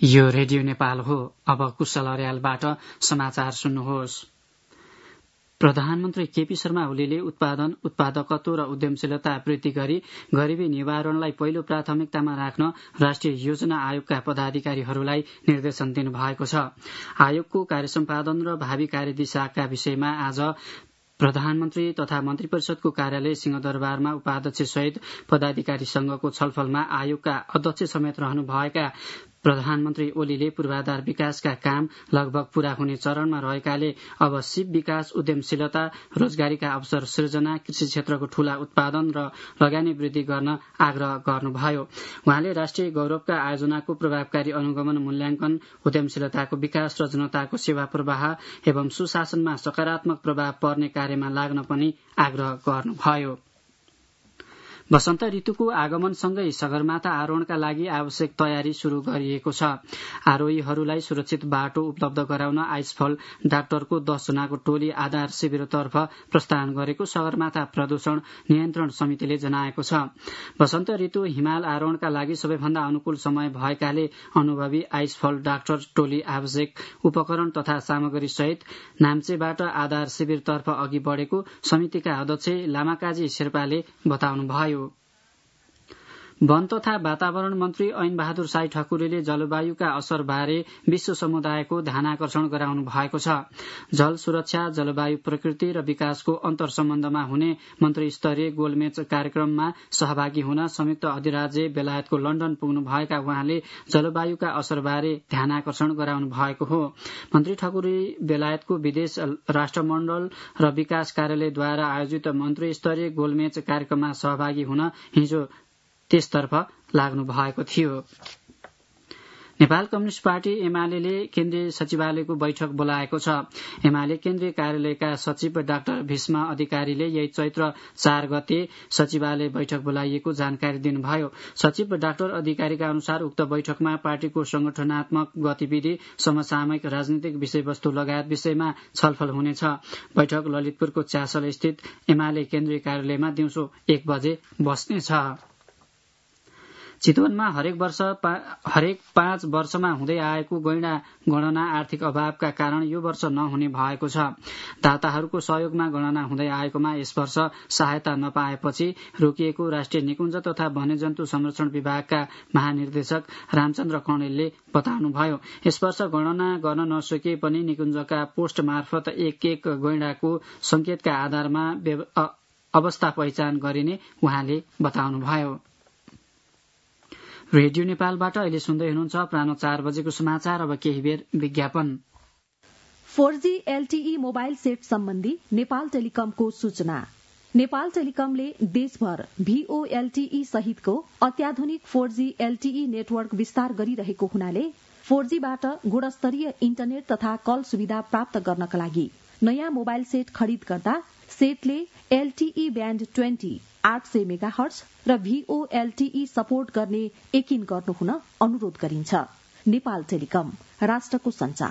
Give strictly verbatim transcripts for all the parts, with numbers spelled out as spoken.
यो रेडियो नेपाल हो। अब कुशल अर्यालबाट समाचार सुन्नुहोस्। प्रधानमन्त्री केपी शर्मा ओलीले उत्पादन, उत्पादकत्व र उद्यमशीलता वृद्धि गरी गरिबी निवारणलाई पहिलो प्राथमिकतामा राख्न राष्ट्रिय योजना आयोगका पदाधिकारीहरूलाई निर्देशन दिनुभएको छ। आयोगको कार्यसम्पादन र भावी कार्यदिशाका विषयमा आज प्रधानमन्त्री तथा मन्त्री परिषदको कार्यालय सिंहदरबारमा उपाध्यक्ष सहित पदाधिकारी संघको छलफलमा आयोगका अध्यक्ष समेत रहनुभएका प्रधानमन्त्री ओलीले पूर्वाधार विकासका काम लगभग पूरा हुने चरणमा रहेकाले अब सिप विकास, उद्यमशीलता, रोजगारीका अवसर सृजना, कृषि क्षेत्रको ठूला उत्पादन र लगानी वृद्धि गर्न आग्रह गर्नुभयो। उहाँले राष्ट्रिय गौरवका आयोजनाको प्रभावकारी अनुगमन, मूल्याङ्कन, उद्यमशीलताको विकास र जनताको सेवा प्रवाह एवं सुशासनमा सकारात्मक प्रभाव पर्ने कार्यमा लाग्न पनि आग्रह गर्नुभयो। वसन्त ऋतुको आगमनसँगै सगरमाथा आरोहणका लागि आवश्यक तयारी शुरू गरिएको छ। आरोहीहरूलाई सुरक्षित बाटो उपलब्ध गराउन आइसफल डाक्टरको दस जनाको टोली आधार शिविरतर्फ प्रस्थान गरेको सगरमाथा प्रदूषण नियन्त्रण समितिले जनाएको छ। वसन्त ऋतु हिमाल आरोहणका लागि सबैभन्दा अनुकूल समय भएकाले अनुभवी आइसफल डाक्टर टोली आवश्यक उपकरण तथा सामग्री सहित नाम्चेबाट आधार शिविरतर्फ अघि बढ़ेको समितिका अध्यक्ष लामाकाजी शेर्पाले बताउनुभयो। वन तथा वातावरण मन्त्री ऐन बहादुर साई ठकुरीले जलवायुका असरबारे विश्व समुदायको ध्यानाकर्षण गराउनु भएको छ। जल सुरक्षा, जलवायु प्रकृति र विकासको अन्तर सम्बन्धमा हुने मन्त्री स्तरीय गोलमेच कार्यक्रममा सहभागी हुन संयुक्त अधिराज्य बेलायतको लण्डन पुग्नुभएका उहाँले जलवायुका असरबारे ध्यानाकर्षण गराउनु भएको हो। मन्त्री ठकुरी बेलायतको विदेश राष्ट्रमण्डल र विकास कार्यालयद्वारा आयोजित मन्त्री स्तरीय गोलमेच कार्यक्रममा सहभागी हुन हिजो त्यसतर्फ लाग्नु भएको थियो। नेपाल कम्युनिष्ट पार्टी एमाले केन्द्रीय सचिवालयको बैठक बोलाएको छ। एमाले केन्द्रीय कार्यालयका सचिव डाक्टर भीष्म अधिकारीले यही चैत्र चार गते सचिवालय बैठक बोलाइएको जानकारी दिनुभयो। सचिव डाक्टर अधिकारीका अनुसार उक्त बैठकमा पार्टीको संगठनात्मक गतिविधि, समसामयिक राजनीतिक विषयवस्तु लगायत विषयमा छलफल हुनेछ। बैठक ललितपुरको च्यासल स्थित एमाले केन्द्रीय कार्यालयमा दिउँसो एक बजे बस्नेछ। चितवनमा हरेक वर्ष पा, हरेक पाँच वर्षमा हुँदै आएको गैंडा गणना आर्थिक अभावका कारण यो वर्ष नहुने भएको छ। दाताहरूको सहयोगमा गणना हुँदै आएकोमा यस वर्ष सहायता नपाएपछि रोकिएको राष्ट्रिय निकुञ्ज तथा वन्यजन्तु संरक्षण विभागका महानिर्देशक रामचन्द्र कणेलले बताउनुभयो। यस वर्ष गणना गर्न नसके पनि निकुञ्जका पोस्ट मार्फत एक एक गैंडाको संकेतका आधारमा अवस्था पहिचान गरिने उहाँले बताउनुभयो। रेडियो नेपालबाट अहिले सुन्दै हुनुहुन्छ अपराह्न चार बजेको समाचार। अब केही बेर विज्ञापन। Four G LTE mobile set सम्बन्धी नेपाल टेलिकमको सूचना। नेपाल टेलिकमले देशभर भीओएलटीई सहितको अत्याधुनिक फोर जी एलटीई नेटवर्क विस्तार गरिरहेको हुनाले फोर जीबाट गुणस्तरीय इन्टरनेट तथा कल सुविधा प्राप्त गर्नका लागि नयाँ मोबाइल सेट खरिद गर्दा सेटले एलटीई ब्याण्ड ट्वेन्टी आठ सय मेगा हर्ज र भीओएलटीई सपोर्ट गर्ने यकिन गर्नुहुन अनुरोध गरिन्छ। नेपाल टेलिकम, राष्ट्रको संचार।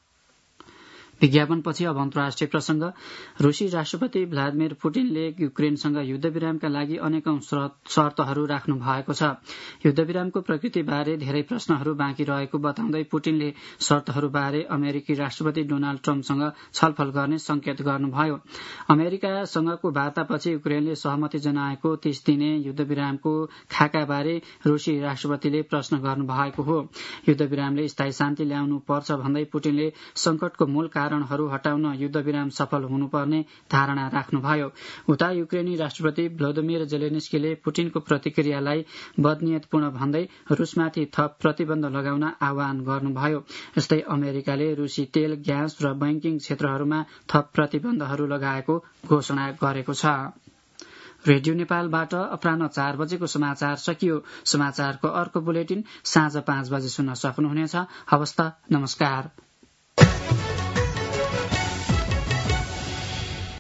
विज्ञापनपछि अब अन्तर्राष्ट्रिय प्रसंग। रूसी राष्ट्रपति भ्लादिमिर पुटिनले युक्रेनसँग युद्धविरामका लागि अनेकौं शर्तहरू राख्नु भएको छ। युद्धविरामको प्रकृतिबारे धेरै प्रश्नहरू बाँकी रहेको बताउँदै पुटिनले शर्तहरूबारे अमेरिकी राष्ट्रपति डोनाल्ड ट्रम्पसँग छलफल गर्ने संकेत गर्नुभयो। अमेरिकासँगको वार्तापछि युक्रेनले सहमति जनाएको तीस दिने युद्धविरामको खाकाबारे रूसी राष्ट्रपतिले प्रश्न गर्नुभएको हो। युद्धविरामले स्थायी शान्ति ल्याउनु पर्छ भन्दै पुटिनले संकटको मूल कारणहरू हटाउन युद्धविराम सफल हुनुपर्ने धारणा राख्नुभयो। उता युक्रेनी राष्ट्रपति भ्लोदिमिर जेलेन्स्कीले पुटिनको प्रतिक्रियालाई बदनियतपूर्ण भन्दै रूसमाथि थप प्रतिबन्ध लगाउन आह्वान गर्नुभयो। यस्तै अमेरिकाले रूसी तेल, ग्यास र बैंकिङ क्षेत्रहरूमा थप प्रतिबन्धहरू लगाएको घोषणा गरेको छ। रेडियो नेपालबाट अपराह्न चार बजेको समाचार सकियो। समाचारको अर्को बुलेटिन साँझ पाँच बजे सुन्न सक्नुहुनेछ। हवस् त, नमस्कार।